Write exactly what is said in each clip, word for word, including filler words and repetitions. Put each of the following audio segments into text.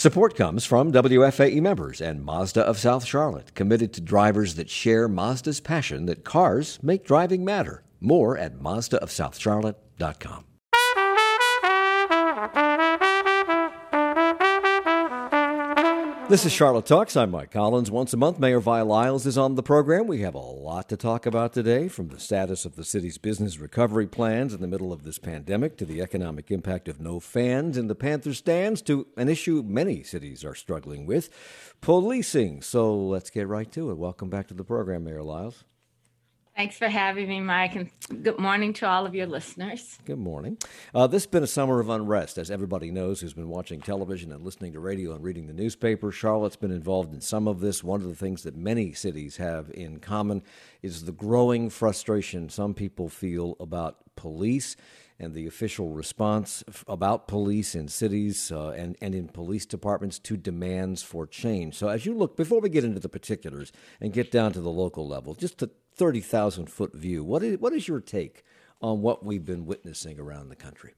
Support comes from W F A E members and Mazda of South Charlotte, committed to drivers that share Mazda's passion that cars make driving matter. More at Mazda of South Charlotte dot com. This is Charlotte Talks. I'm Mike Collins. Once a month, Mayor Vi Lyles is on the program. We have a lot to talk about today, from the status of the city's business recovery plans in the middle of this pandemic to the economic impact of no fans in the Panther stands to an issue many cities are struggling with, policing. So let's get right to it. Welcome back to the program, Mayor Lyles. Thanks for having me, Mike, and good morning to all of your listeners. Good morning. Uh, this has been a summer of unrest, as everybody knows who's been watching television and listening to radio and reading the newspaper. Charlotte's been involved in some of this. One of the things that many cities have in common is the growing frustration some people feel about police and the official response about police in cities uh, and, and in police departments to demands for change. So as you look, before we get into the particulars and get down to the local level, just to thirty thousand foot view, what is, what is your take on what we've been witnessing around the country?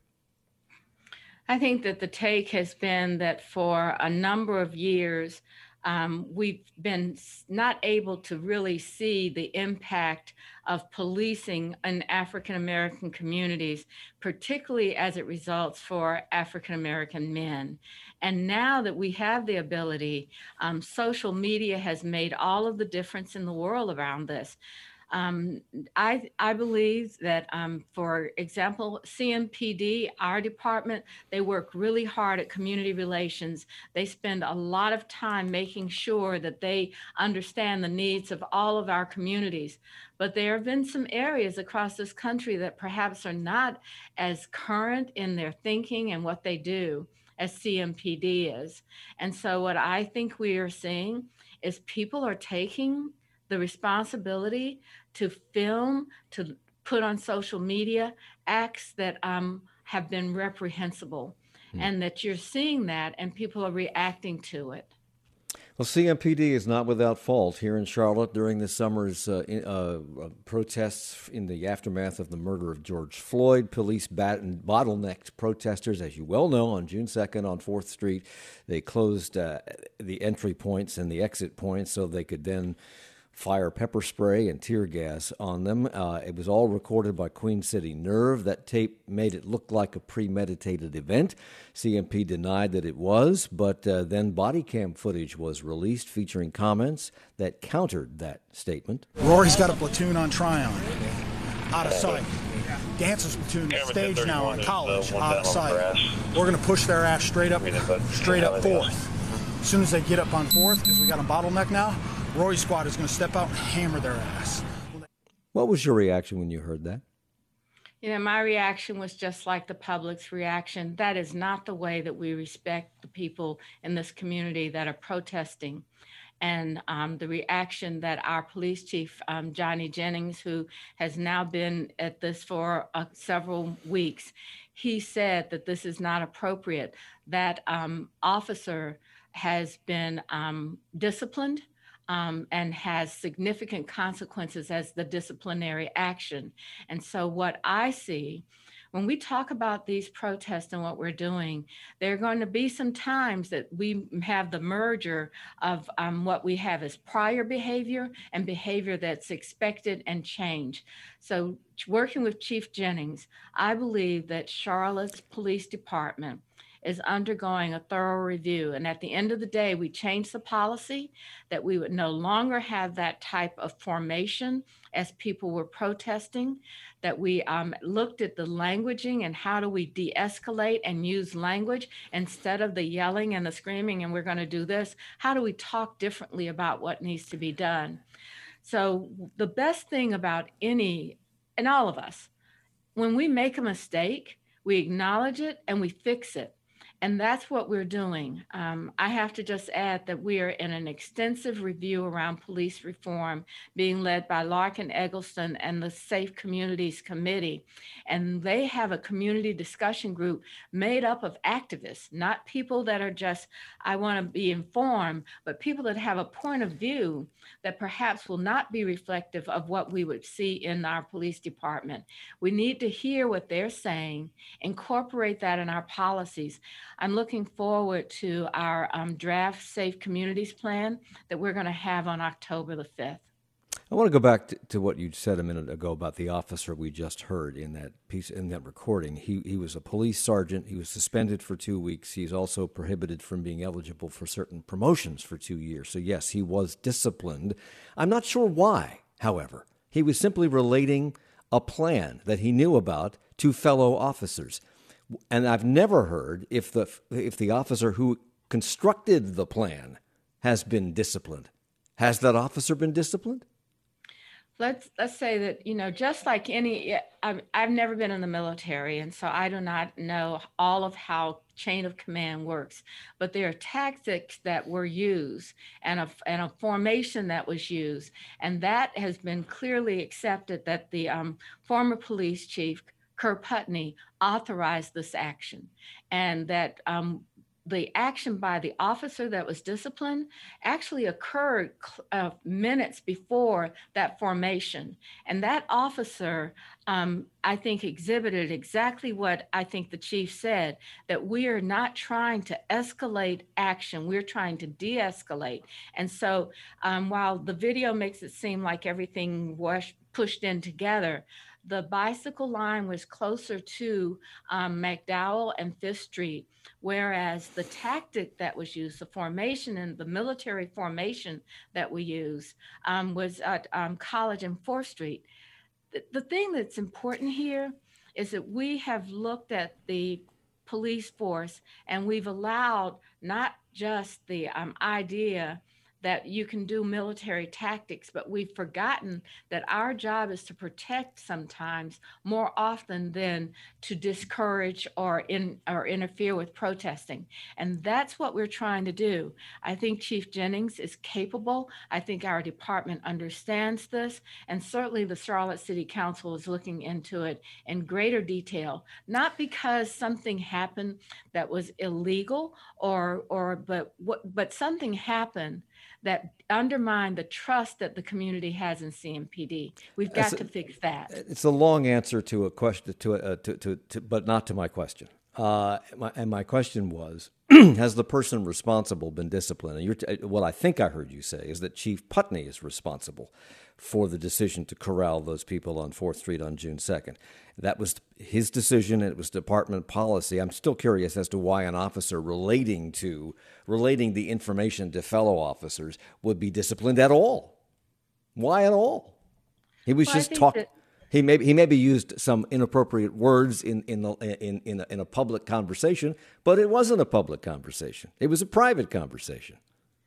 I think that the take has been that for a number of years, um, we've been not able to really see the impact of policing in African American communities, particularly as it results for African American men. And now that we have the ability, um, social media has made all of the difference in the world around this. Um, I, I believe that, um, for example, C M P D, our department, they work really hard at community relations. They spend a lot of time making sure that they understand the needs of all of our communities. But there have been some areas across this country that perhaps are not as current in their thinking and what they do as C M P D is. And so what I think we are seeing is people are taking the responsibility to film, to put on social media acts that um, have been reprehensible, hmm. and that you're seeing that and people are reacting to it. Well, C M P D is not without fault. Here in Charlotte during this summer's uh, uh, protests in the aftermath of the murder of George Floyd, police bat- bottlenecked protesters, as you well know, on June second on fourth Street. They closed uh, the entry points and the exit points so they could then fire pepper spray and tear gas on them. Uh, it was all recorded by Queen City Nerve. That tape made it look like a premeditated event. C M P denied that it was, but uh, then body cam footage was released featuring comments that countered that statement. Rory's got a platoon on Tryon, out of sight. Dance's platoon is stage now on College, out of sight. We're going to push their ass straight up, straight up fourth. As soon as they get up on fourth, because we got a bottleneck now, Rory's squad is going to step out and hammer their ass. What was your reaction when you heard that? You know, my reaction was just like the public's reaction. That is not the way that we respect the people in this community that are protesting. And um, the reaction that our police chief, um, Johnny Jennings, who has now been at this for uh, several weeks, he said that this is not appropriate. That um, officer has been um, disciplined. Um, and has significant consequences as the disciplinary action. And so what I see, when we talk about these protests and what we're doing, there are going to be some times that we have the merger of um, what we have as prior behavior and behavior that's expected and changed. So working with Chief Jennings, I believe that Charlotte's Police Department is undergoing a thorough review. And at the end of the day, we changed the policy that we would no longer have that type of formation as people were protesting, that we um, looked at the languaging and how do we de-escalate and use language instead of the yelling and the screaming, and we're going to do this. How do we talk differently about what needs to be done? So the best thing about any, and all of us, when we make a mistake, we acknowledge it and we fix it. And that's what we're doing. Um, I have to just add that we are in an extensive review around police reform being led by Larkin Eggleston and the Safe Communities Committee. And they have a community discussion group made up of activists, not people that are just, I want to be informed, but people that have a point of view that perhaps will not be reflective of what we would see in our police department. We need to hear what they're saying, incorporate that in our policies. I'm looking forward to our um, draft Safe Communities plan that we're going to have on October the fifth. I want to go back to, to what you said a minute ago about the officer we just heard in that piece, in that recording. He he was a police sergeant. He was suspended for two weeks. He's also prohibited from being eligible for certain promotions for two years. So yes, he was disciplined. I'm not sure why, however. He was simply relating a plan that he knew about to fellow officers. And I've never heard if the if the officer who constructed the plan has been disciplined. Has that officer been disciplined? Let's let's say that, you know, just like any, I've, I've never been in the military, and so I do not know all of how chain of command works, but there are tactics that were used and a, and a formation that was used, and that has been clearly accepted that the um, former police chief, Kerr Putney, authorized this action, and that um, the action by the officer that was disciplined actually occurred uh, minutes before that formation. And that officer, um, I think, exhibited exactly what I think the chief said, that we are not trying to escalate action, we're trying to de-escalate. And so um, while the video makes it seem like everything was pushed in together, the bicycle line was closer to um, McDowell and Fifth Street, whereas the tactic that was used, the formation and the military formation that we used, um, was at um, College and Fourth Street. The, the thing that's important here is that we have looked at the police force and we've allowed not just the um, idea that you can do military tactics, but we've forgotten that our job is to protect sometimes more often than to discourage or in or interfere with protesting. And that's what we're trying to do. I think Chief Jennings is capable. I think our department understands this. And certainly the Charlotte City Council is looking into it in greater detail, not because something happened that was illegal or or but what but something happened that undermine the trust that the community has in C M P D. We've got a, to fix that. It's a long answer to a question, to, a, to, to, to but not to my question. Uh, my, and my question was, has the person responsible been disciplined? And you're t- what I think I heard you say is that Chief Putney is responsible for the decision to corral those people on Fourth Street on June second. That was his decision, and it was department policy. I'm still curious as to why an officer relating to relating the information to fellow officers would be disciplined at all. Why at all? He was well, just talking. That- He maybe he maybe used some inappropriate words in in the, in in a, in a public conversation, but it wasn't a public conversation. It was a private conversation.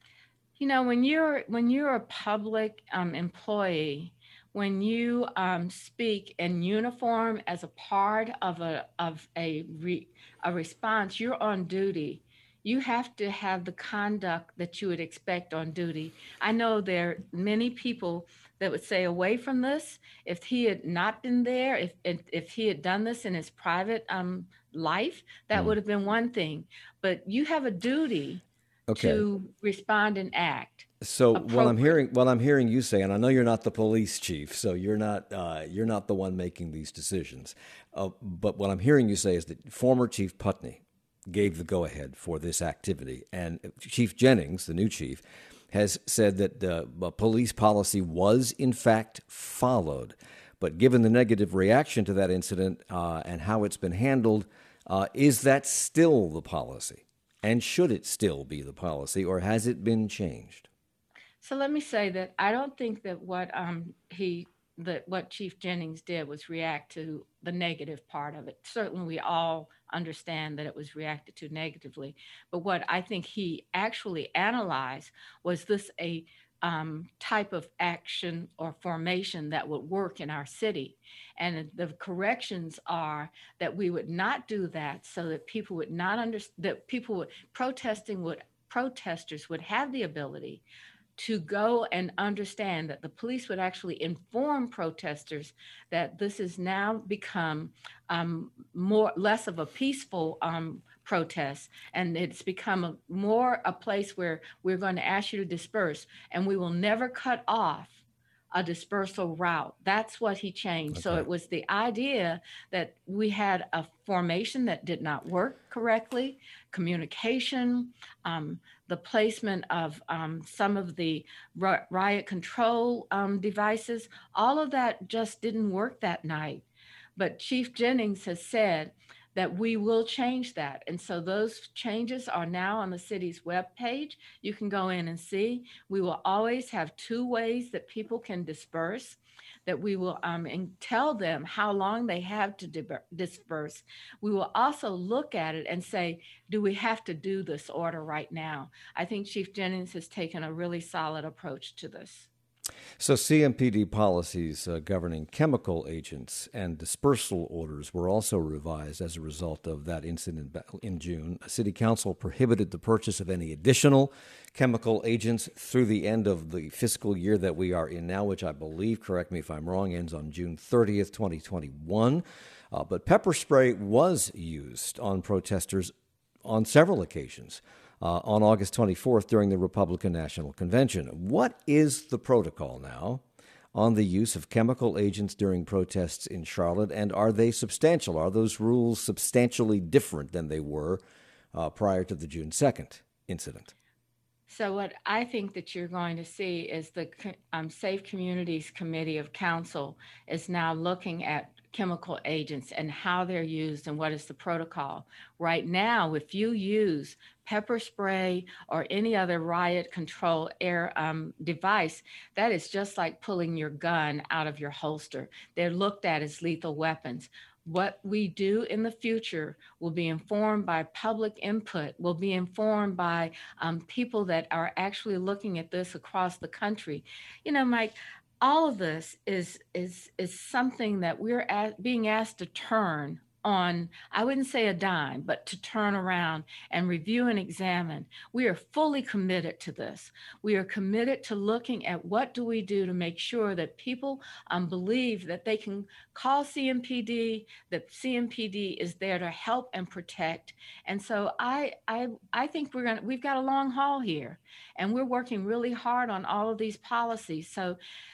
You know, when you're when you're a public um, employee, when you um, speak in uniform as a part of a of a re, a response, you're on duty. You have to have the conduct that you would expect on duty. I know there are many people that would say away from this, if he had not been there, if if, if he had done this in his private um, life, that mm. would have been one thing. But you have a duty okay. to respond and act. So what I'm hearing, what I'm hearing you say, and I know you're not the police chief, so you're not uh, you're not the one making these decisions. Uh, but what I'm hearing you say is that former Chief Putney gave the go-ahead for this activity, and Chief Jennings, the new chief, has said that uh, police policy was in fact followed. But given the negative reaction to that incident uh, and how it's been handled, uh, is that still the policy? And should it still be the policy, or has it been changed? So let me say that I don't think that what um, he that what Chief Jennings did was react to the negative part of it. Certainly we all understand that it was reacted to negatively. But what I think he actually analyzed was this a um, type of action or formation that would work in our city. And the corrections are that we would not do that so that people would not understand, that people would, protesting would, protesters would have the ability to go and understand that the police would actually inform protesters that this has now become um, more less of a peaceful um, protest, and it's become a, more a place where we're going to ask you to disperse, and we will never cut off a dispersal route. That's what he changed. Okay. So it was the idea that we had a formation that did not work correctly, communication, um, the placement of um, some of the riot control um, devices, all of that just didn't work that night. But Chief Jennings has said that we will change that. And so those changes are now on the city's webpage. You can go in and see. We will always have two ways that people can disperse, that we will um, and tell them how long they have to di- disperse. We will also look at it and say, do we have to do this order right now? I think Chief Jennings has taken a really solid approach to this. So C M P D policies uh, governing chemical agents and dispersal orders were also revised as a result of that incident in June. City Council prohibited the purchase of any additional chemical agents through the end of the fiscal year that we are in now, which I believe, correct me if I'm wrong, ends on June thirtieth, twenty twenty-one. Uh, but pepper spray was used on protesters on several occasions. Uh, on August twenty-fourth during the Republican National Convention. What is the protocol now on the use of chemical agents during protests in Charlotte, and are they substantial? Are those rules substantially different than they were uh, prior to the June second incident? So what I think that you're going to see is the um, Safe Communities Committee of Council is now looking at chemical agents and how they're used and what is the protocol. Right now, if you use pepper spray or any other riot control air um, device, that is just like pulling your gun out of your holster. They're looked at as lethal weapons. What we do in the future will be informed by public input, will be informed by um, people that are actually looking at this across the country. You know, Mike, all of this is is is something that we're at, being asked to turn on, I wouldn't say a dime, but to turn around and review and examine. We are fully committed to this. We are committed to looking at what do we do to make sure that people um, believe that they can call C M P D, that C M P D is there to help and protect. And so I I I think we're gonna we've got a long haul here, and we're working really hard on all of these policies. So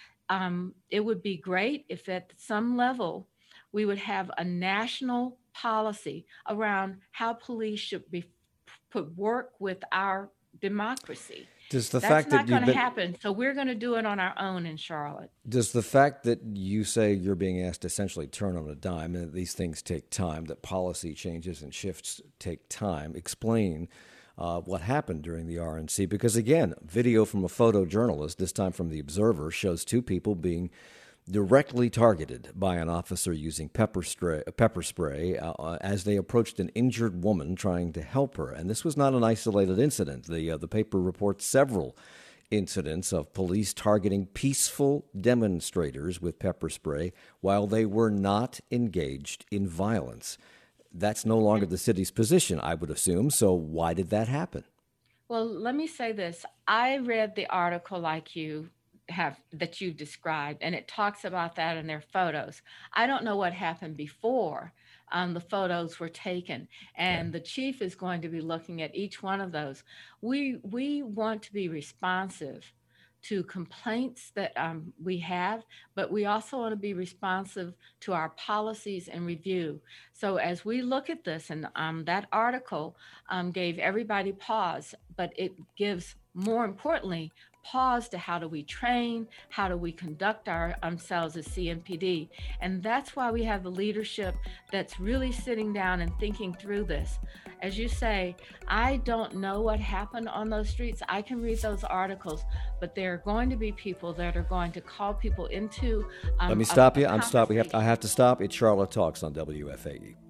um, it would be great if at some level we would have a national policy around how police should be put work with our democracy. Does the That's fact not that you've going to been, happen. So we're going to do it on our own in Charlotte. Does the fact that you say you're being asked to essentially turn on a dime, and that these things take time, that policy changes and shifts take time, explain uh, what happened during the R N C? Because again, video from a photojournalist, this time from The Observer, shows two people being directly targeted by an officer using pepper spray, pepper spray uh, as they approached an injured woman trying to help her. And this was not an isolated incident. The uh, the paper reports several incidents of police targeting peaceful demonstrators with pepper spray while they were not engaged in violence. That's no longer the city's position, I would assume. So why did that happen? Well, let me say this. I read the article like you have that you described, and it talks about that in their photos. I don't know what happened before um, the photos were taken, and okay. The chief is going to be looking at each one of those. We we want to be responsive to complaints that um, we have, but we also want to be responsive to our policies and review. So as we look at this, and um, that article um, gave everybody pause, but it gives, more importantly, pause to how do we train, how do we conduct our, ourselves as C M P D. And that's why we have the leadership that's really sitting down and thinking through this. As you say, I don't know what happened on those streets. I can read those articles, but there are going to be people that are going to call people into um, Let me stop a, you. I'm stop. We have. I have to stop. It's Charlotte Talks on W F A E.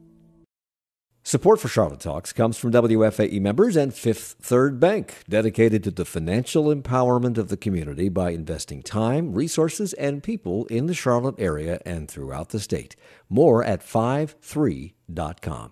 Support for Charlotte Talks comes from W F A E members and Fifth Third Bank, dedicated to the financial empowerment of the community by investing time, resources, and people in the Charlotte area and throughout the state. More at five three dot com.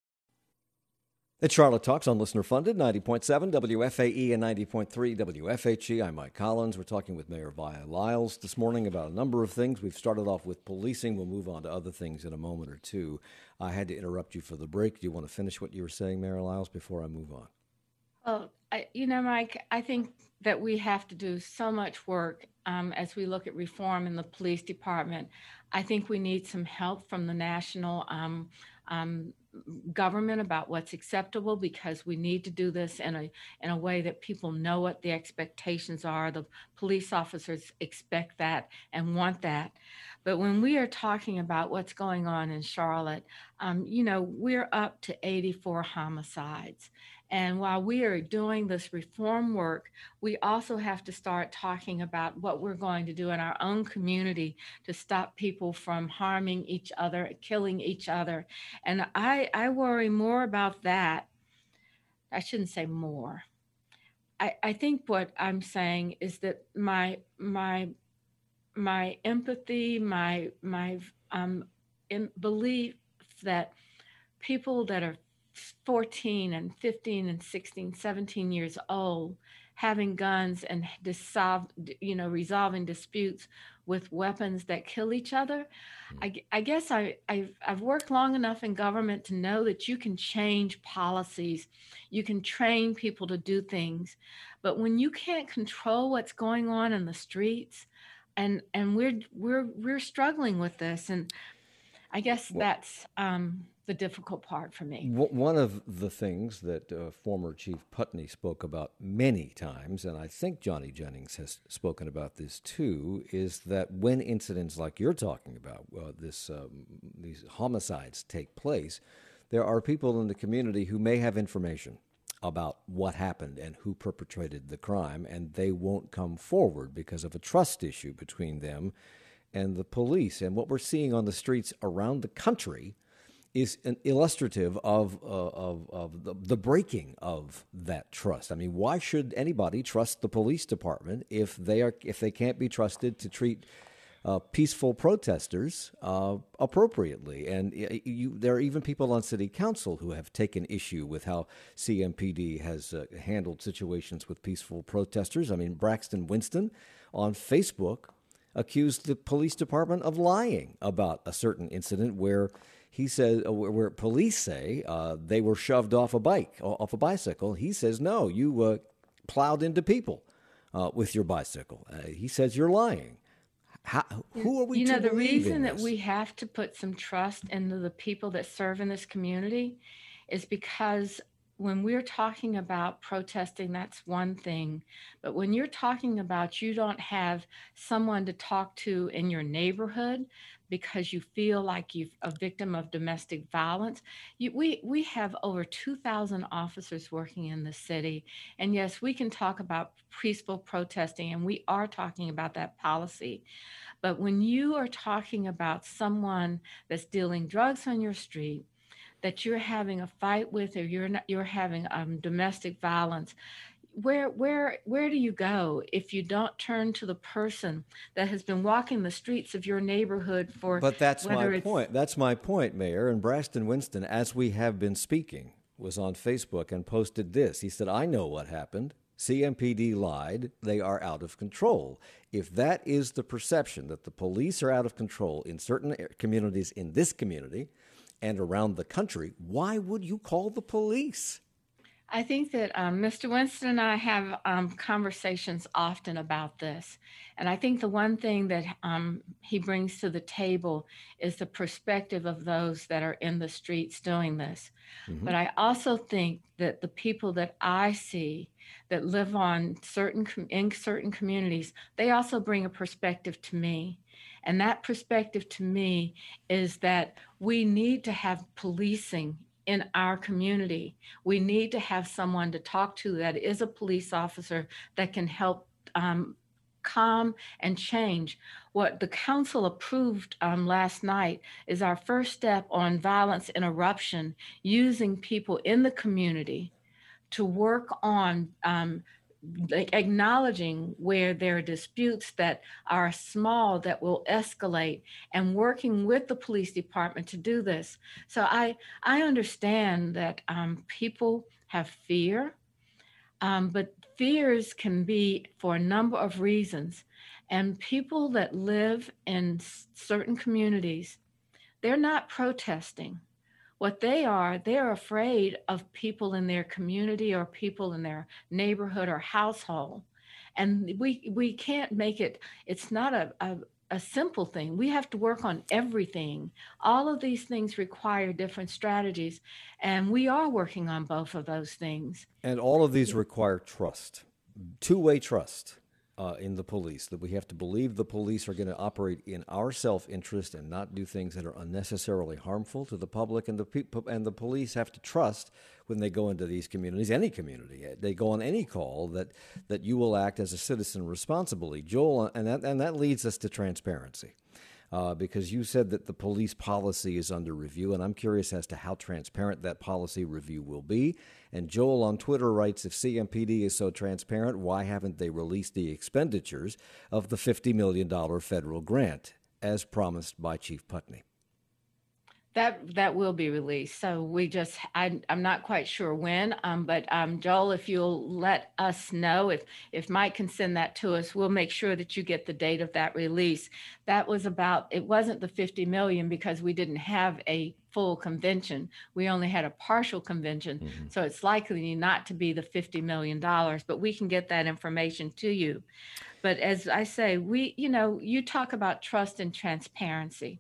It's Charlotte Talks on Listener Funded, ninety point seven W F A E and ninety point three W F H E. I'm Mike Collins. We're talking with Mayor Vi Lyles this morning about a number of things. We've started off with policing. We'll move on to other things in a moment or two. I had to interrupt you for the break. Do you want to finish what you were saying, Mayor Lyles, before I move on? Well, I, you know, Mike, I think that we have to do so much work um, as we look at reform in the police department, I think we need some help from the national um, um, government about what's acceptable, because we need to do this in a in a way that people know what the expectations are. The police officers expect that and want that. But when we are talking about what's going on in Charlotte, um, you know, we're up to eighty-four homicides. And while we are doing this reform work, we also have to start talking about what we're going to do in our own community to stop people from harming each other, killing each other. And I, I worry more about that. I shouldn't say more. I, I think what I'm saying is that my my my empathy, my my um, belief that people that are fourteen and fifteen and sixteen, seventeen years old having guns and dissolve, you know, resolving disputes with weapons that kill each other. I, I guess I, I've, I've worked long enough in government to know that you can change policies, you can train people to do things, but when you can't control what's going on in the streets, and and we're we're we're struggling with this, and I guess Well, that's um, the difficult part for me. one of the things that uh, former Chief Putney spoke about many times, and I think Johnny Jennings has spoken about this too, is that when incidents like you're talking about, uh, this um, these homicides take place, there are people in the community who may have information about what happened and who perpetrated the crime, and they won't come forward because of a trust issue between them and the police. And what we're seeing on the streets around the country is an illustrative of uh, of, of the, the breaking of that trust. I mean, why should anybody trust the police department if they are if they can't be trusted to treat uh, peaceful protesters uh, appropriately? And you, there are even people on city council who have taken issue with how C M P D has uh, handled situations with peaceful protesters. I mean, Braxton Winston on Facebook accused the police department of lying about a certain incident where he said, where police say uh, they were shoved off a bike, off a bicycle. He says, no, you uh, plowed into people uh, with your bicycle. Uh, he says you're lying. How, who are we you to know, the believe reason in that this? we have to put some trust into the people that serve in this community is because when we're talking about protesting, that's one thing. But when you're talking about you don't have someone to talk to in your neighborhood because you feel like you're a victim of domestic violence, you, we, we have over two thousand officers working in the city. And yes, we can talk about peaceful protesting, and we are talking about that policy. But when you are talking about someone that's dealing drugs on your street, that you're having a fight with, or you're not, you're having um, domestic violence, where where where do you go if you don't turn to the person that has been walking the streets of your neighborhood for? But that's whether my it's, point. That's my point, Mayor. And Braxton Winston, as we have been speaking, was on Facebook and posted this. He said, I know what happened. C M P D lied. They are out of control. If that is the perception, that the police are out of control in certain communities, in this community and around the country, why would you call the police? I think that um, Mister Winston and I have um, conversations often about this. And I think the one thing that um, he brings to the table is the perspective of those that are in the streets doing this. Mm-hmm. But I also think that the people that I see that live on certain in certain communities, they also bring a perspective to me. And that perspective to me is that we need to have policing in our community. We need to have someone to talk to that is a police officer that can help um, calm and change. What the council approved um, last night is our first step on violence interruption, using people in the community to work on um, acknowledging where there are disputes that are small that will escalate, and working with the police department to do this. So I I understand that um, people have fear, um, but fears can be for a number of reasons. And people that live in certain communities, they're not protesting. What they are, they're afraid of people in their community or people in their neighborhood or household. And we we can't make it, it's not a, a a simple thing. We have to work on everything. All of these things require different strategies, and we are working on both of those things. And all of these require trust, two-way trust uh, in the police, that we have to believe the police are going to operate in our self-interest and not do things that are unnecessarily harmful to the public. And the people and the police have to trust when they go into these communities, any community, they go on any call, that that you will act as a citizen responsibly. Joel, and that, and that leads us to transparency. Uh, because you said that the police policy is under review, and I'm curious as to how transparent that policy review will be. And Joel on Twitter writes, if C M P D is so transparent, why haven't they released the expenditures of the fifty million dollars federal grant, as promised by Chief Putney? That that will be released. So we just, I, I'm not quite sure when, um, but um, Joel, if you'll let us know, if if Mike can send that to us, we'll make sure that you get the date of that release. That was about, it wasn't the fifty million because we didn't have a full convention. We only had a partial convention. Mm-hmm. So it's likely not to be the fifty million dollars, but we can get that information to you. But as I say, we, you know, you talk about trust and transparency.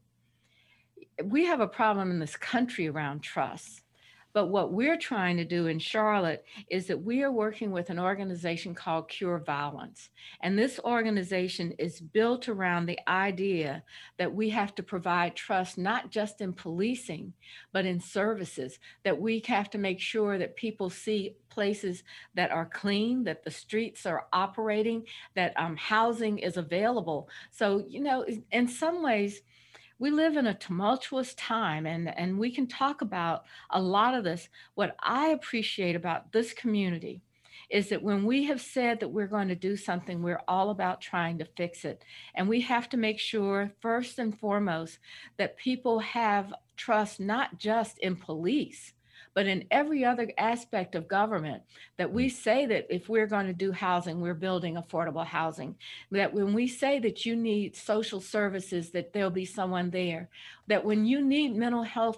We have a problem in this country around trust. But what we're trying to do in Charlotte is that we are working with an organization called Cure Violence. And this organization is built around the idea that we have to provide trust, not just in policing, but in services, that we have to make sure that people see places that are clean, that the streets are operating, that um, housing is available. So, you know, in some ways, we live in a tumultuous time, and, and we can talk about a lot of this. What I appreciate about this community is that when we have said that we're going to do something, we're all about trying to fix it. And we have to make sure, first and foremost, that people have trust not just in police, but in every other aspect of government, that we say that if we're going to do housing, we're building affordable housing, that when we say that you need social services, that there'll be someone there, that when you need mental health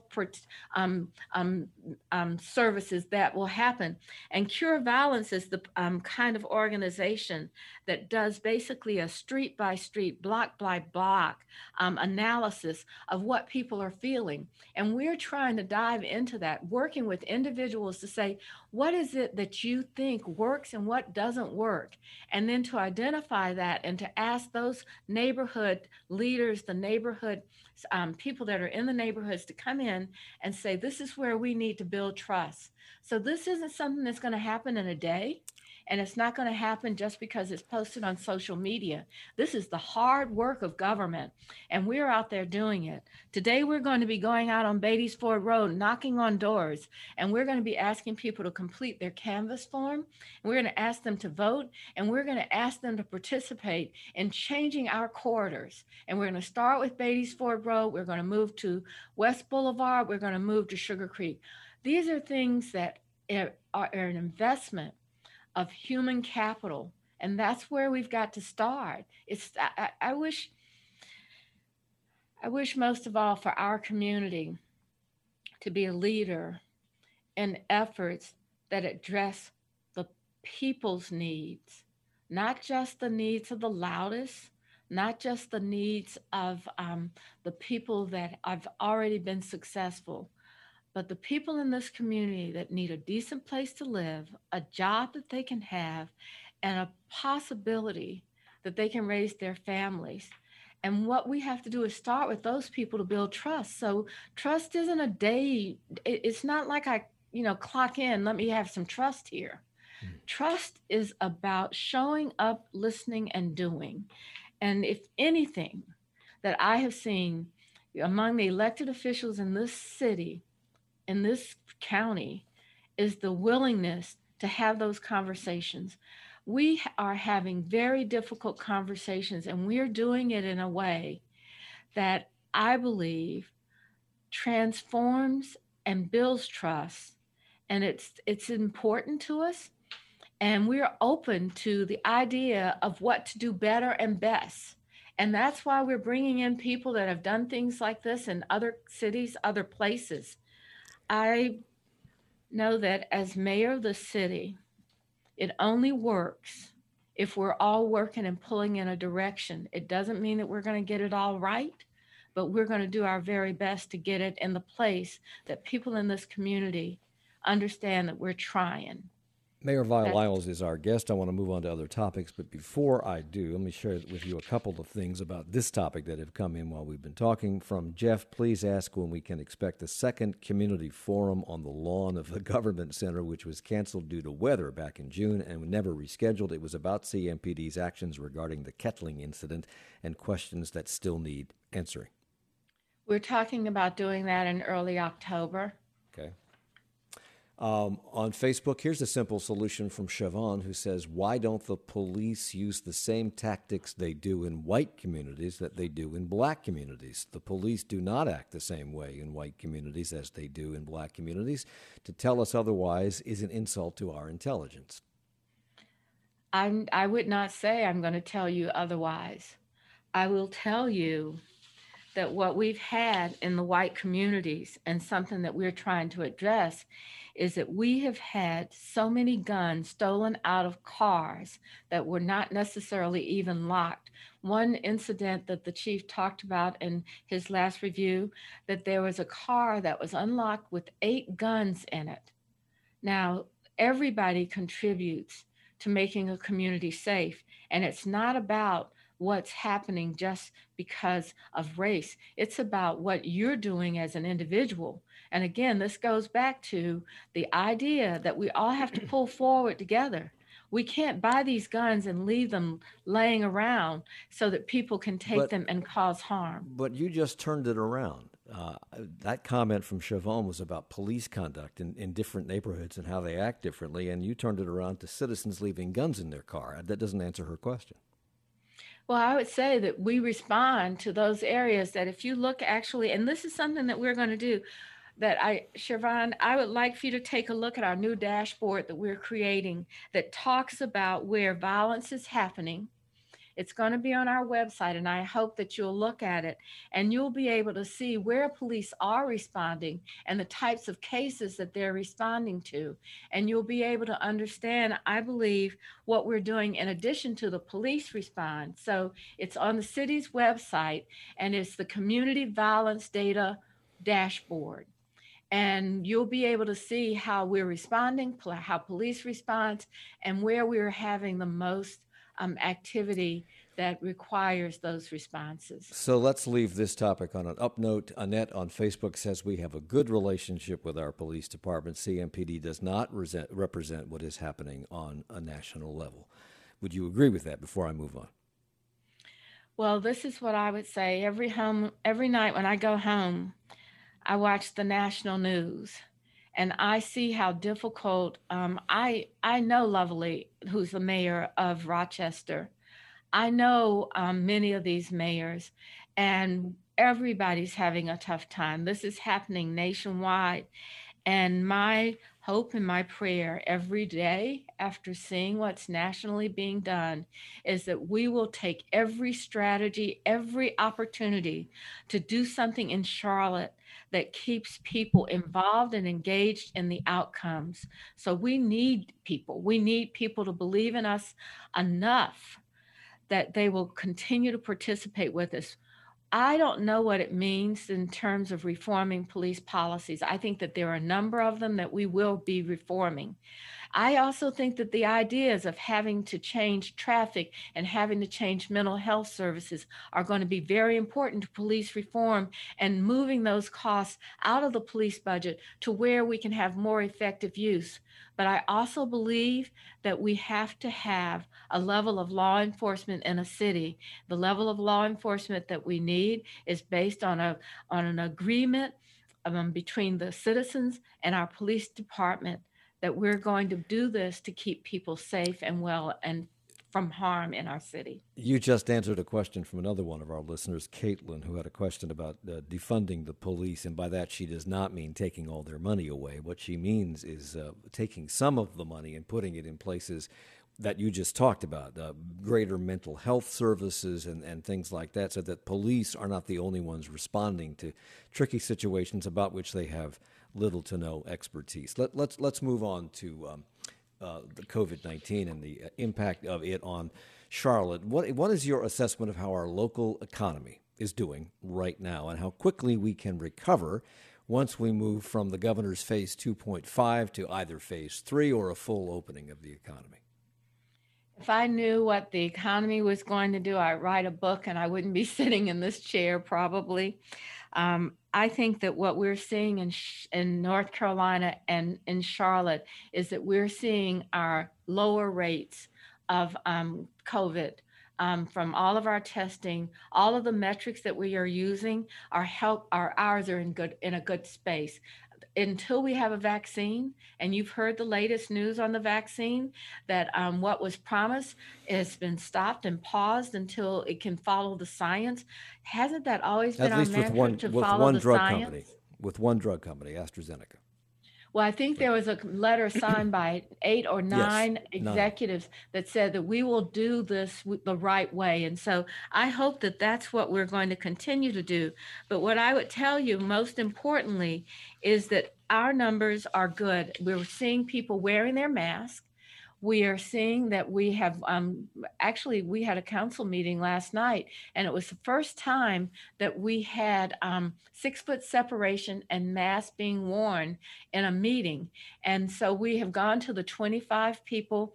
um, um, um, services, that will happen. And Cure Violence is the um, kind of organization that does basically a street by street, block by block um, analysis of what people are feeling. And we're trying to dive into that, working with individuals to say, what is it that you think works and what doesn't work? And then to identify that and to ask those neighborhood leaders, the neighborhood um, people that are in the neighborhoods to come in and say, this is where we need to build trust. So this isn't something that's going to happen in a day. And it's not going to happen just because it's posted on social media. This is the hard work of government, and we're out there doing it. Today, we're going to be going out on Beatties Ford Road, knocking on doors, and we're going to be asking people to complete their canvas form. And we're going to ask them to vote, and we're going to ask them to participate in changing our corridors. And we're going to start with Beatties Ford Road. We're going to move to West Boulevard. We're going to move to Sugar Creek. These are things that are, are an investment of human capital. And that's where we've got to start. It's, I, I wish, I wish most of all for our community to be a leader in efforts that address the people's needs, not just the needs of the loudest, not just the needs of um, the people that have already been successful, but the people in this community that need a decent place to live, a job that they can have, and a possibility that they can raise their families. And what we have to do is start with those people to build trust. So trust isn't a day, it's not like I, you know, clock in, let me have some trust here. Mm. Trust is about showing up, listening, and doing. And if anything that I have seen among the elected officials in this city, in this county, is the willingness to have those conversations. We are having very difficult conversations, and we're doing it in a way that I believe transforms and builds trust. And it's it's important to us, and we're open to the idea of what to do better and best. And that's why we're bringing in people that have done things like this in other cities, other places. I know that as mayor of the city, it only works if we're all working and pulling in a direction. It doesn't mean that we're going to get it all right, but we're going to do our very best to get it in the place that people in this community understand that we're trying. Mayor Vi Lyles is our guest. I want to move on to other topics, but before I do, let me share with you a couple of things about this topic that have come in while we've been talking. From Jeff, please ask when we can expect the second community forum on the lawn of the Government Center, which was canceled due to weather back in June and never rescheduled. It was about C M P D's actions regarding the Kettling incident and questions that still need answering. We're talking about doing that in early October. Okay. Um, on Facebook, here's a simple solution from Siobhan, who says, why don't the police use the same tactics they do in white communities that they do in black communities? The police do not act the same way in white communities as they do in black communities. To tell us otherwise is an insult to our intelligence. I'm, I would not say I'm going to tell you otherwise. I will tell you that what we've had in the white communities, and something that we're trying to address, is that we have had so many guns stolen out of cars that were not necessarily even locked. One incident that the chief talked about in his last review, that there was a car that was unlocked with eight guns in it. Now, everybody contributes to making a community safe, and it's not about what's happening just because of race. It's about what you're doing as an individual. And again, this goes back to the idea that we all have to pull forward together. We can't buy these guns and leave them laying around so that people can take but, them and cause harm. But you just turned it around. Uh, that comment from Siobhan was about police conduct in, in different neighborhoods and how they act differently, and you turned it around to citizens leaving guns in their car. That doesn't answer her question. Well, I would say that we respond to those areas that if you look actually, and this is something that we're going to do, that I, Siobhan, I would like for you to take a look at our new dashboard that we're creating that talks about where violence is happening. It's going to be on our website, and I hope that you'll look at it, and you'll be able to see where police are responding and the types of cases that they're responding to. And you'll be able to understand, I believe, what we're doing in addition to the police response. So it's on the city's website, and it's the Community Violence Data Dashboard. And you'll be able to see how we're responding, how police respond, and where we're having the most Um, activity that requires those responses. So let's leave this topic on an up note. Annette on Facebook says we have a good relationship with our police department. C M P D does not resent, represent what is happening on a national level. Would you agree with that before I move on? Well, this is what I would say. Every home, every night when I go home, I watch the national news. And I see how difficult, um, I I know Lovely, who's the mayor of Rochester. I know um, many of these mayors, and everybody's having a tough time. This is happening nationwide. And my hope and my prayer every day after seeing what's nationally being done is that we will take every strategy, every opportunity to do something in Charlotte that keeps people involved and engaged in the outcomes. So we need people. We need people to believe in us enough that they will continue to participate with us. I don't know what it means in terms of reforming police policies. I think that there are a number of them that we will be reforming. I also think that the ideas of having to change traffic and having to change mental health services are going to be very important to police reform and moving those costs out of the police budget to where we can have more effective use. But I also believe that we have to have a level of law enforcement in a city. The level of law enforcement that we need is based on a on an agreement um, between the citizens and our police department that we're going to do this to keep people safe and well and from harm in our city. You just answered a question from another one of our listeners, Caitlin, who had a question about uh, defunding the police, and by that she does not mean taking all their money away. What she means is uh, taking some of the money and putting it in places that you just talked about, uh, greater mental health services and, and things like that, so that police are not the only ones responding to tricky situations about which they have little to no expertise. Let, let's let's move on to um, uh, the COVID nineteen and the impact of it on Charlotte. What what is your assessment of how our local economy is doing right now, and how quickly we can recover once we move from the governor's phase two point five to either phase three or a full opening of the economy? If I knew what the economy was going to do, I'd write a book and I wouldn't be sitting in this chair probably. Um, I think that what we're seeing in, in North Carolina and in Charlotte is that we're seeing our lower rates of um, COVID um, from all of our testing. All of the metrics that we are using, our help, our ours are in good in a good space. Until we have a vaccine, and you've heard the latest news on the vaccine, that um, what was promised has been stopped and paused until it can follow the science. Hasn't that always been At our least with mantra, one to with follow one the drug science? company, with one drug company, AstraZeneca. Well, I think there was a letter signed by eight or nine Yes, executives nine. that said that we will do this the right way. And so I hope that that's what we're going to continue to do. But what I would tell you most importantly is that our numbers are good. We're seeing people wearing their masks. We are seeing that we have, um, actually, we had a council meeting last night, and it was the first time that we had um, six foot separation and masks being worn in a meeting. And so we have gone to the twenty-five people.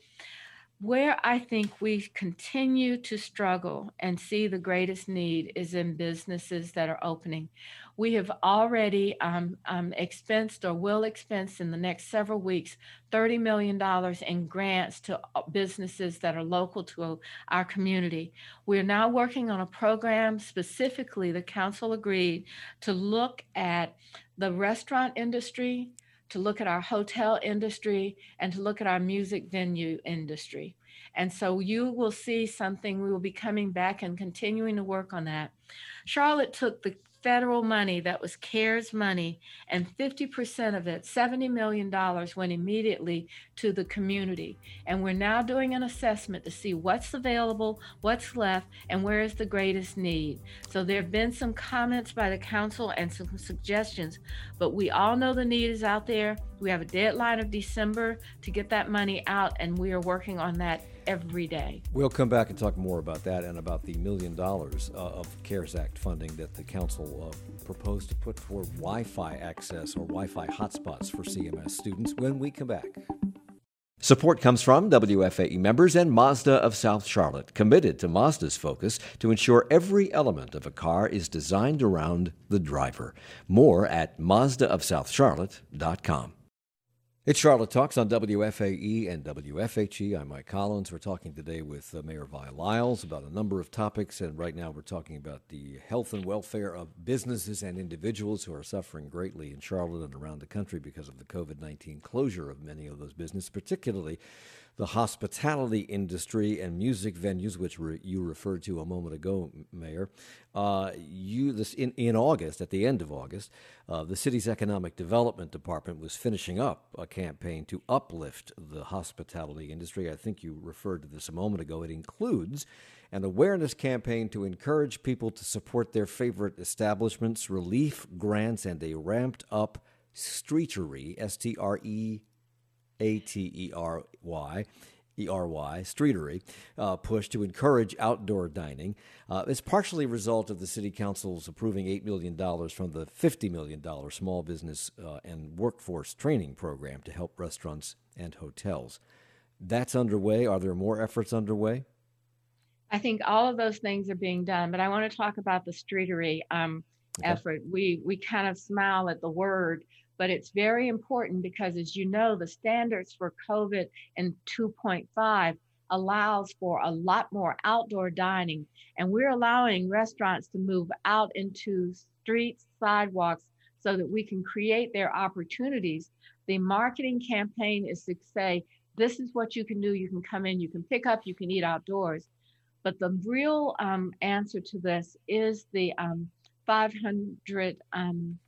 Where I think we continue to struggle and see the greatest need is in businesses that are opening. We have already um, um, expensed or will expense in the next several weeks thirty million dollars in grants to businesses that are local to our community. We're now working on a program specifically, the council agreed, to look at the restaurant industry, to look at our hotel industry, and to look at our music venue industry. And so you will see something, we will be coming back and continuing to work on that. Charlotte took the federal money that was CARES money, and fifty percent of it, seventy million dollars, went immediately to the community. And we're now doing an assessment to see what's available, what's left, and where is the greatest need. So there have been some comments by the council and some suggestions, but we all know the need is out there. We have a deadline of December to get that money out, and we are working on that every day. We'll come back and talk more about that and about the million dollars uh, of CARES Act funding that the council uh, proposed to put toward Wi-Fi access or Wi-Fi hotspots for C M S students when we come back. Support comes from W F A E members and Mazda of South Charlotte, committed to Mazda's focus to ensure every element of a car is designed around the driver. More at Mazda of South Charlotte dot com. It's Charlotte Talks on W F A E and W F H E. I'm Mike Collins. We're talking today with uh, Mayor Vi Lyles about a number of topics, and right now we're talking about the health and welfare of businesses and individuals who are suffering greatly in Charlotte and around the country because of the COVID nineteen closure of many of those businesses, particularly the hospitality industry and music venues, which re- you referred to a moment ago, Mayor. Uh, you this in, in August, at the end of August, uh, the city's economic development department was finishing up a campaign to uplift the hospitality industry. I think you referred to this a moment ago. It includes an awareness campaign to encourage people to support their favorite establishments, relief grants, and a ramped-up streetery, S T R E A T E R Y, E R Y, streetery, uh, push to encourage outdoor dining. Uh, it's partially a result of the City Council's approving eight million dollars from the fifty million dollars Small Business uh, and Workforce Training Program to help restaurants and hotels. That's underway. Are there more efforts underway? I think all of those things are being done, but I want to talk about the streetery um, okay. effort. We, we kind of smile at the word, but it's very important because, as you know, the standards for COVID in two point five allows for a lot more outdoor dining. And we're allowing restaurants to move out into streets, sidewalks, so that we can create their opportunities. The marketing campaign is to say, this is what you can do. You can come in, you can pick up, you can eat outdoors. But the real um, answer to this is the um, five hundred um,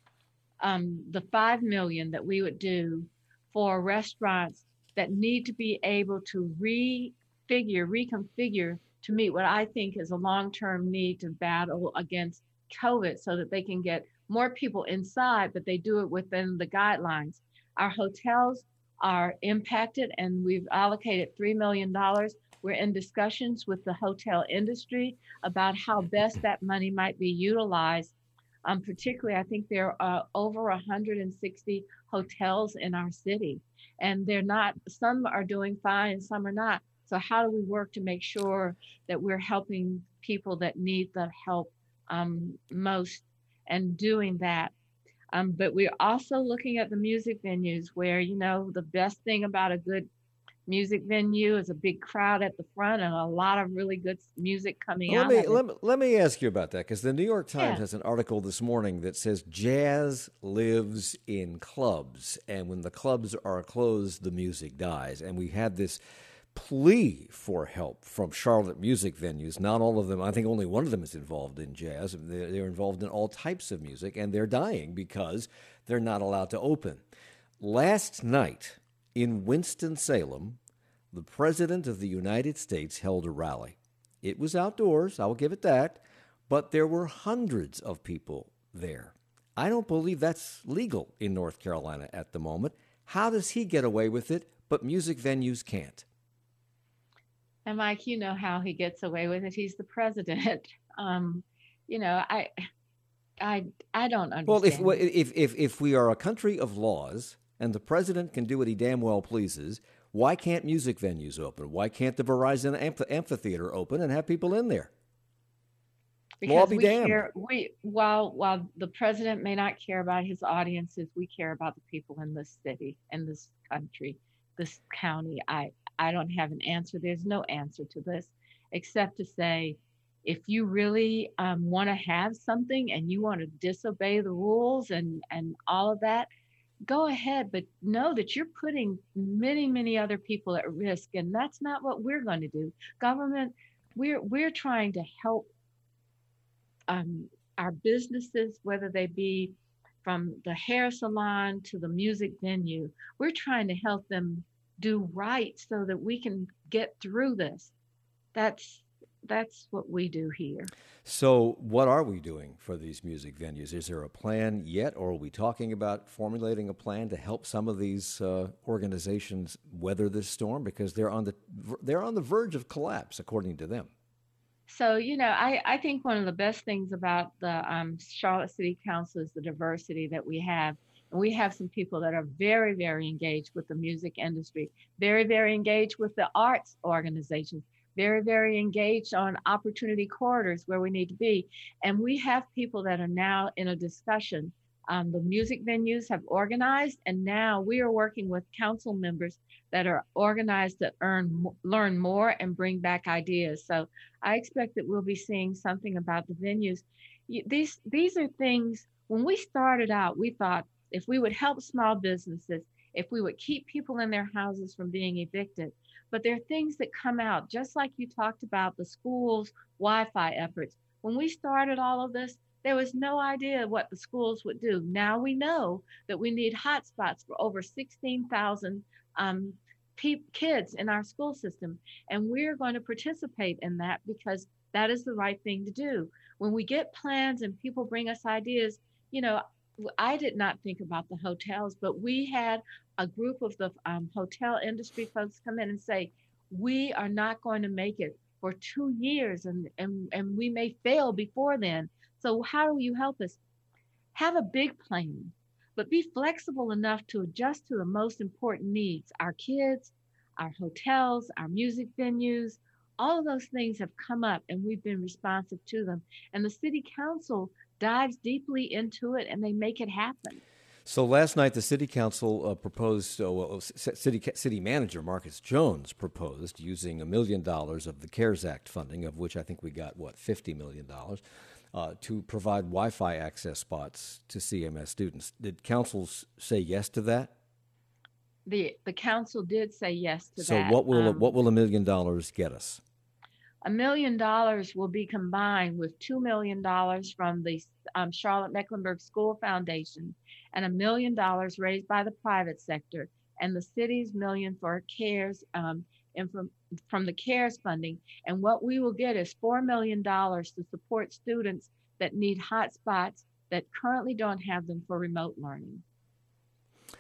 Um, the five million that we would do for restaurants that need to be able to refigure, reconfigure to meet what I think is a long-term need to battle against COVID, so that they can get more people inside, but they do it within the guidelines. Our hotels, are impacted, and we've allocated three million dollars. We're in discussions with the hotel industry about how best that money might be utilized. Um, particularly, I think there are over one hundred sixty hotels in our city, and they're not, some are doing fine and some are not. So how do we work to make sure that we're helping people that need the help um, most, and doing that? Um, but we're also looking at the music venues where, you know, the best thing about a good music venue is a big crowd at the front and a lot of really good music coming Let out me of it. let me, let me ask you about that, because the New York Times Yeah. has an article this morning that says jazz lives in clubs, and when the clubs are closed, the music dies. And we had this plea for help from Charlotte music venues. Not all of them, I think only one of them is involved in jazz. They're, they're involved in all types of music, and they're dying because they're not allowed to open. Last night in Winston-Salem, the President of the United States held a rally. It was outdoors, I will give it that, but there were hundreds of people there. I don't believe that's legal in North Carolina at the moment. How does he get away with it, but music venues can't? And Mike, you know how he gets away with it. He's the president. Um, you know, I, I, I don't understand. Well, if, if if if we are a country of laws and the president can do what he damn well pleases, why can't music venues open? Why can't the Verizon amph- amphitheater open and have people in there? Because Law be we damned. care, we while while the president may not care about his audiences, we care about the people in this city, in this country, this county. I I don't have an answer. There's no answer to this, except to say, if you really um, want to have something and you want to disobey the rules and and all of that, go ahead, but know that you're putting many, many other people at risk, and that's not what we're going to do. Government, we're we're trying to help um, our businesses, whether they be from the hair salon to the music venue. We're trying to help them do right so that we can get through this. That's that's what we do here. So what are we doing for these music venues? Is there a plan yet, or are we talking about formulating a plan to help some of these uh, organizations weather this storm, because they're on the they're on the verge of collapse, according to them? So, you know, I, I think one of the best things about the um, Charlotte City Council is the diversity that we have. And we have some people that are very, very engaged with the music industry, very, very engaged with the arts organizations, very, very engaged on opportunity corridors where we need to be. And we have people that are now in a discussion. Um, the music venues have organized, and now we are working with council members that are organized to earn, learn more and bring back ideas. So I expect that we'll be seeing something about the venues. These, these are things, when we started out, we thought if we would help small businesses, if we would keep people in their houses from being evicted. But there are things that come out, just like you talked about the schools' Wi-Fi efforts. When we started all of this, there was no idea what the schools would do. Now we know that we need hotspots for over sixteen thousand um, pe- kids in our school system. And we're going to participate in that because that is the right thing to do. When we get plans and people bring us ideas, you know, I did not think about the hotels, but we had a group of the um, hotel industry folks come in and say, we are not going to make it for two years and, and, and we may fail before then. So how do you help us? Have a big plan, but be flexible enough to adjust to the most important needs. Our kids, our hotels, our music venues, all of those things have come up and we've been responsive to them. And the city council dives deeply into it and they make it happen. So last night, the city council uh, proposed, uh, well, city city manager Marcus Jones proposed using a million dollars of the CARES Act funding, of which I think we got, what, fifty million dollars, uh, to provide Wi-Fi access spots to C M S students. Did councils say yes to that? The the council did say yes to so that. So what will um, what will a million dollars get us? A million dollars will be combined with two million dollars from the um, Charlotte Mecklenburg School Foundation and a million dollars raised by the private sector and the city's million for CARES um, and from, from the CARES funding. And what we will get is four million dollars to support students that need hotspots that currently don't have them for remote learning.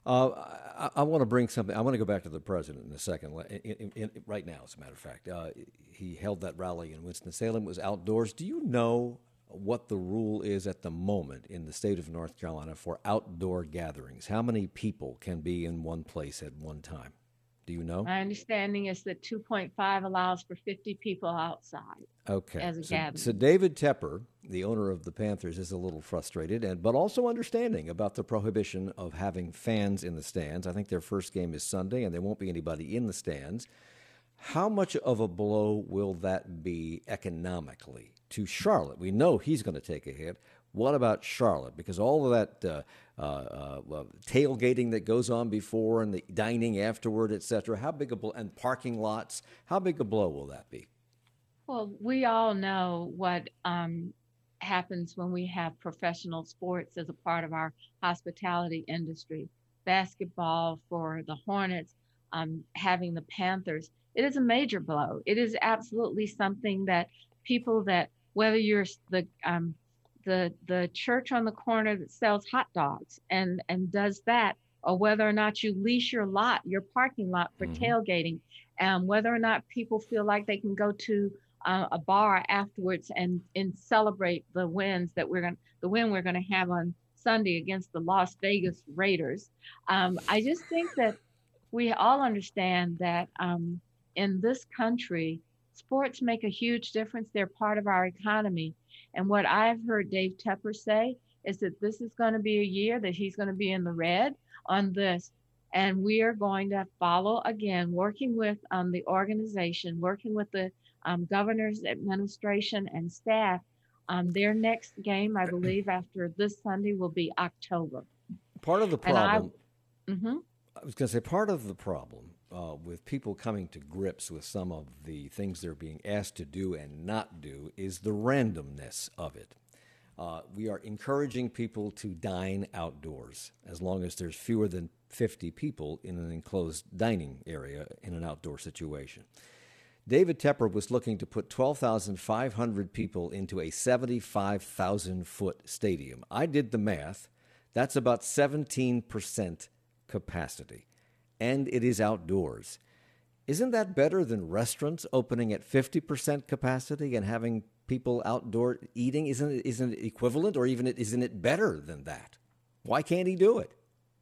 Uh, I, I want to bring something. I want to go back to the president in a second. In, in, in, right now, as a matter of fact, uh, he held that rally in Winston-Salem. It was outdoors. Do you know what the rule is at the moment in the state of North Carolina for outdoor gatherings? How many people can be in one place at one time? Do you know? My understanding is that two point five allows for fifty people outside. Okay. As a so, gathering. So David Tepper, the owner of the Panthers, is a little frustrated, and but also understanding about the prohibition of having fans in the stands. I think their first game is Sunday, and there won't be anybody in the stands. How much of a blow will that be economically to Charlotte? We know he's going to take a hit. What about Charlotte? Because all of that uh, uh, uh, tailgating that goes on before and the dining afterward, et cetera, how big a blow, and parking lots, how big a blow will that be? Well, we all know what um, happens when we have professional sports as a part of our hospitality industry. Basketball for the Hornets, um, having the Panthers, it is a major blow. It is absolutely something that people that, whether you're the um, the the church on the corner that sells hot dogs and and does that, or whether or not you lease your lot, your parking lot for mm-hmm. tailgating, and whether or not people feel like they can go to uh, a bar afterwards and and celebrate the wins that we're going the win we're going to have on Sunday against the Las Vegas Raiders. Um, I just think that we all understand that um, in this country, sports make a huge difference. They're part of our economy. And what I've heard Dave Tepper say is that this is going to be a year that he's going to be in the red on this. And we are going to follow, again, working with um, the organization, working with the um, governor's administration and staff. Um, their next game, I believe, after this Sunday will be October. Part of the problem, I, mm-hmm. I was going to say, part of the problem uh, with people coming to grips with some of the things they're being asked to do and not do is the randomness of it. Uh, we are encouraging people to dine outdoors as long as there's fewer than fifty people in an enclosed dining area in an outdoor situation. David Tepper was looking to put twelve thousand five hundred people into a seventy-five thousand foot stadium. I did the math. That's about seventeen percent capacity, and it is outdoors. Isn't that better than restaurants opening at fifty percent capacity and having people outdoor eating? Isn't it, isn't it equivalent, or even isn't it better than that? Why can't he do it?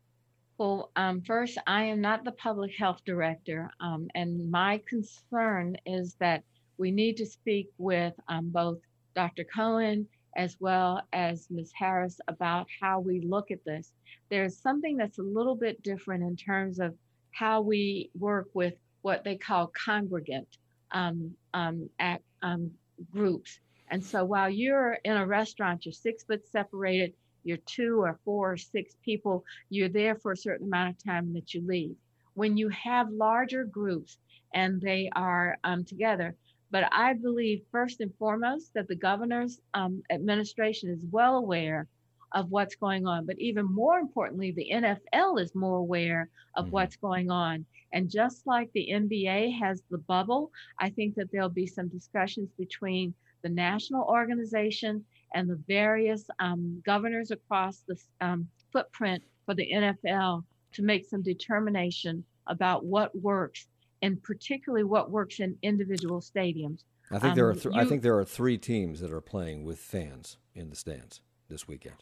Well, um, first, I am not the public health director, um, and my concern is that we need to speak with um, both Doctor Cohen as well as Miz Harris about how we look at this. There's something that's a little bit different in terms of how we work with what they call congregant um, um, at, um, groups. And so while you're in a restaurant, you're six foot separated, you're two or four or six people, you're there for a certain amount of time that you leave. When you have larger groups and they are um, together, but I believe first and foremost that the governor's um, administration is well aware of what's going on, but even more importantly, the N F L is more aware of mm-hmm. what's going on. And just like the N B A has the bubble, I think that there'll be some discussions between the national organization and the various um, governors across the um, footprint for the N F L to make some determination about what works, and particularly what works in individual stadiums. I think um, there are th- you, I think there are three teams that are playing with fans in the stands this weekend.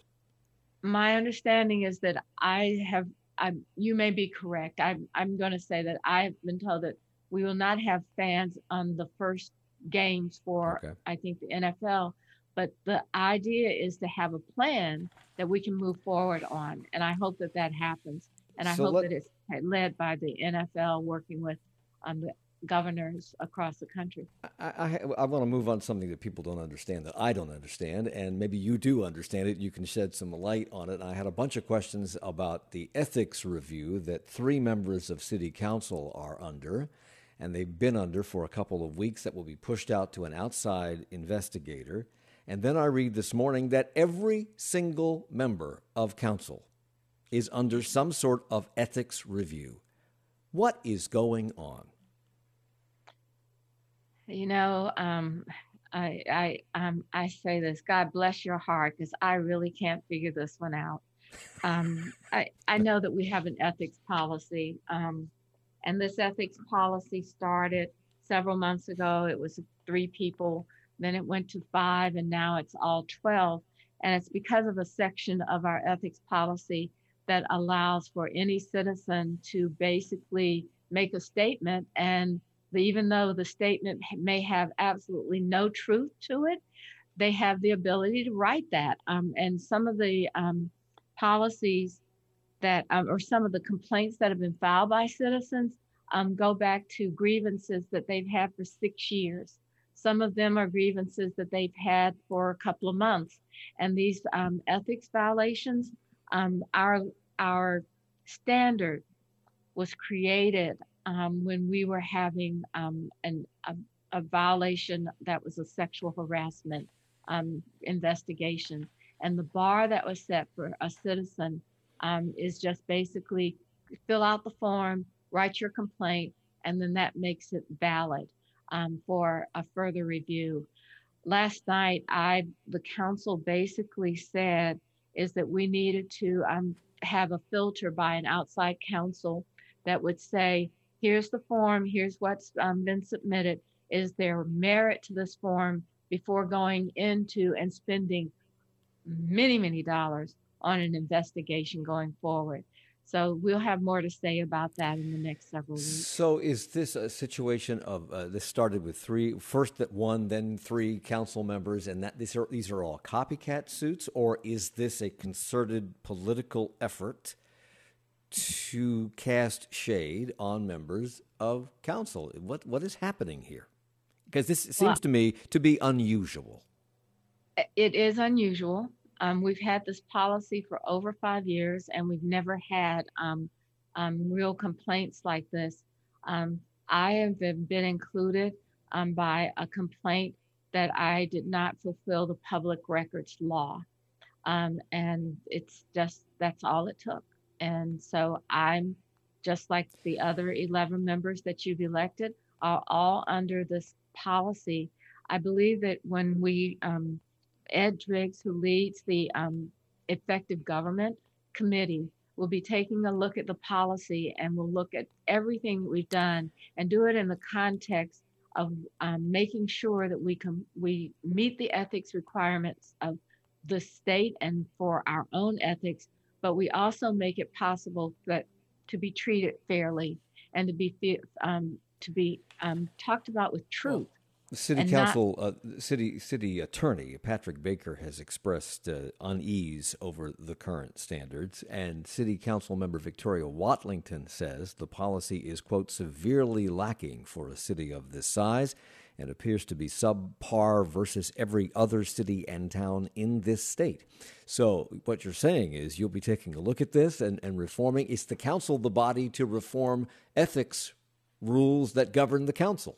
My understanding is that I have. I, you may be correct. I'm. I'm going to say that I've been told that we will not have fans on the first games for. Okay. I think the N F L. But the idea is to have a plan that we can move forward on. And I hope that that happens. And I so hope let, that it's led by the N F L working with um, the governors across the country. I, I, I want to move on to something that people don't understand, that I don't understand, and maybe you do understand it. You can shed some light on it. I had a bunch of questions about the ethics review that three members of City Council are under, and they've been under for a couple of weeks, that will be pushed out to an outside investigator. And then I read this morning that every single member of council is under some sort of ethics review. What is going on? You know, um, I I um, I say this, God bless your heart, because I really can't figure this one out. Um, I, I know that we have an ethics policy, um, and this ethics policy started several months ago. It was three people, then it went to five, and now it's all twelve. And it's because of a section of our ethics policy that allows for any citizen to basically make a statement. And the, even though the statement may have absolutely no truth to it, they have the ability to write that. Um, and some of the um, policies that, um, or some of the complaints that have been filed by citizens um, go back to grievances that they've had for six years. Some of them are grievances that they've had for a couple of months. And these um, ethics violations, um, our, our standard was created um, when we were having um, an, a, a violation that was a sexual harassment um, investigation. And the bar that was set for a citizen um, is just basically fill out the form, write your complaint, and then that makes it valid um, for a further review. Last night, I the council basically said is that we needed to um, have a filter by an outside counsel that would say, here's the form, here's what's um, been submitted. Is there merit to this form before going into and spending many, many dollars on an investigation going forward? So we'll have more to say about that in the next several weeks. So is this a situation of, uh, this started with three, first that one, then three council members, and that these are, these are all copycat suits, or is this a concerted political effort to cast shade on members of council? What What is happening here? Because this seems well, to me to be unusual. It is unusual. Um, we've had this policy for over five years, and we've never had um, um, real complaints like this. Um, I have been, been included um, by a complaint that I did not fulfill the public records law. Um, and it's just, that's all it took. And so I'm just like the other eleven members that you've elected are all under this policy. I believe that when we, um, Ed Driggs, who leads the um, Effective Government Committee, will be taking a look at the policy and will look at everything we've done and do it in the context of um, making sure that we can we meet the ethics requirements of the state and for our own ethics, but we also make it possible that to be treated fairly and to be um, to be um, talked about with truth. The city council, not, uh, city city attorney Patrick Baker has expressed uh, unease over the current standards, and city council member Victoria Watlington says the policy is, quote, severely lacking for a city of this size and appears to be subpar versus every other city and town in this state. So what you're saying is you'll be taking a look at this and, and reforming. Is the council the body to reform ethics rules that govern the council?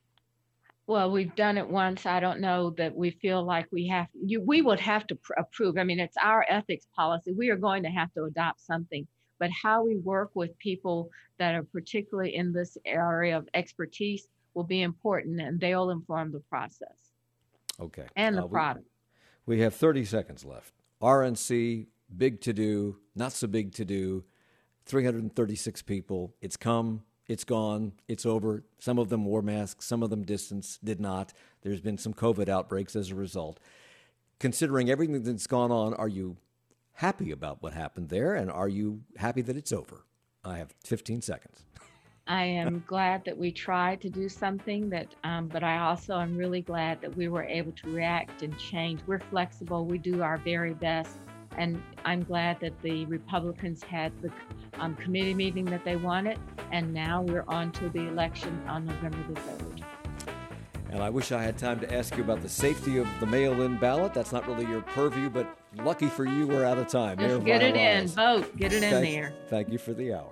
Well, we've done it once. I don't know that we feel like we have, you, we would have to pr- approve. I mean, it's our ethics policy. We are going to have to adopt something, but how we work with people that are particularly in this area of expertise will be important, and they'll inform the process. Okay. And the uh, product. We, we have thirty seconds left. R N C, big to do, not so big to do, three hundred thirty-six people. It's come. It's gone. It's over. Some of them wore masks. Some of them distance did not. There's been some COVID outbreaks as a result. Considering everything that's gone on, are you happy about what happened there? And are you happy that it's over? I have fifteen seconds. I am glad that we tried to do something that, um, but I also am really glad that we were able to react and change. We're flexible. We do our very best. And I'm glad that the Republicans had the um, committee meeting that they wanted, and now we're on to the election on November the third. And I wish I had time to ask you about the safety of the mail-in ballot. That's not really your purview, but lucky for you, we're out of time. Just get it in, vote, get it in there. Thank you for the hour.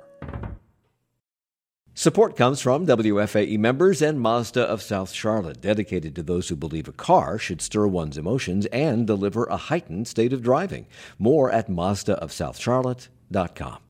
Support comes from W F A E members and Mazda of South Charlotte, dedicated to those who believe a car should stir one's emotions and deliver a heightened state of driving. More at Mazda of South Charlotte dot com.